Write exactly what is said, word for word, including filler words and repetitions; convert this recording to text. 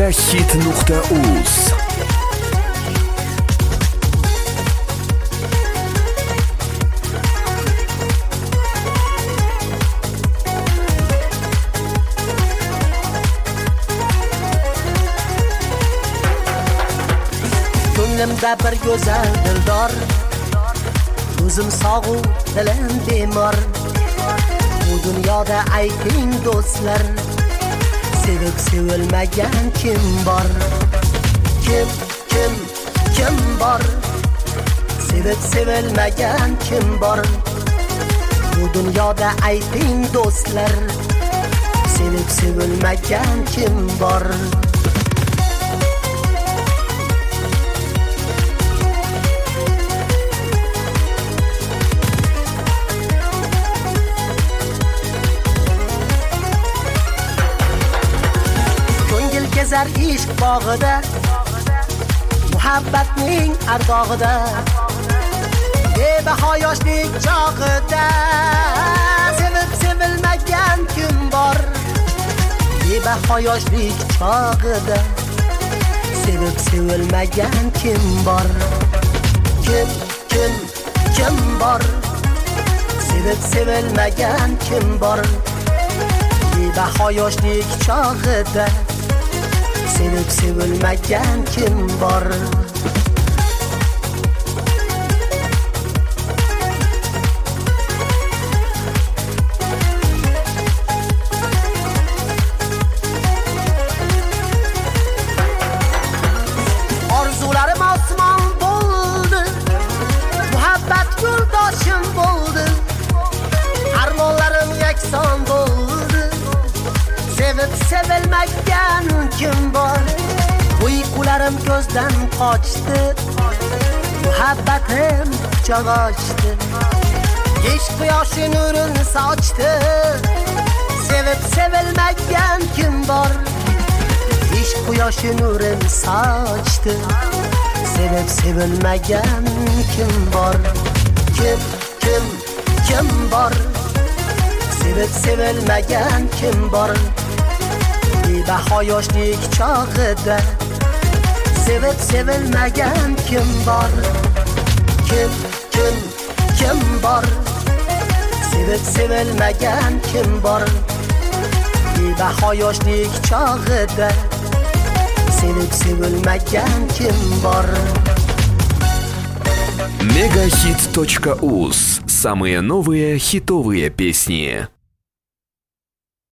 Megahit nuqta uz. Ko'nglimda bir go'zal dildor, o'zim sog'u dilim bemor. Bu dunyoda ayting do'stlar, sevib sevilmagan kim bor? Kim, kim, kim bor? Sevib sevilmagan kim bor? Bu dunyoda ayting do'stlar, sevib sevilmagan kim bor? Gezer ishq bog'ida, muhabbatning ardog'ida, bebaho yoshlik chog'ida sevib sevilmagan kim bor? Bebaho yoshlik chog'ida sevib sevilmagan kim bor? Kim, kim, kim bor? Sevib sevilmagan kim bor? Bebaho yoshlik chog'ida sevib sevilmagan kim bor? Orzularim osmon bo'ldi, muhabbat yo'ldoshim bo'ldi, armonlarim yakson bo'ldi. Sevib sevilmagan kim bor? Uyqularim ko'zdan qochdi, muhabbatim quchoq ochdi, ishq quyoshi nurini sochdi. Sevib sevilmagan kim bor? Ishq quyoshi nurini sochdi, sevib sevilmagan kim bor? Kim, kim, kim bor? Sevib sevilmagan kim bor? Bebaho yoshlik chog'ida sevib sevilmagan kim bor? Kim, kim, kim bor? Sevib sevilmagan kim bor? Bebaho yoshlik chog'ida sevib sevilmagan kim bor? Megahit точка уз. Самые новые хитовые песни.